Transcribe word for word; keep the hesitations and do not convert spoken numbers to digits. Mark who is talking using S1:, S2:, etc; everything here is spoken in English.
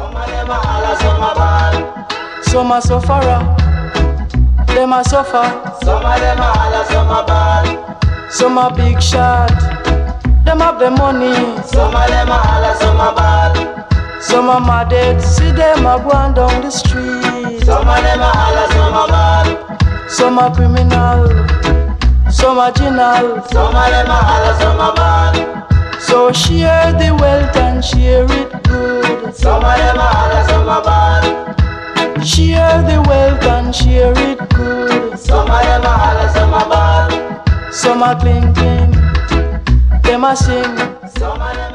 S1: Some of them a holla, some a ball.
S2: Some a sufferer, them a suffer.
S1: Some of them a holla, some a ball.
S2: Some a big shot, them have the money.
S1: Some of them a holla, some a ball.
S2: Some a mad head, see them a going down the street.
S1: Some of them a holla, some a ball.
S2: Some a criminal, some a general.
S1: Some of them a holla, some a ball.
S2: So share the wealth and share it good.
S1: Some of them a holla, some a ball.
S2: Share the wealth and share it good.
S1: Some of them a holla, some a ball.
S2: Some a cling cling, them a sing.
S1: Some of them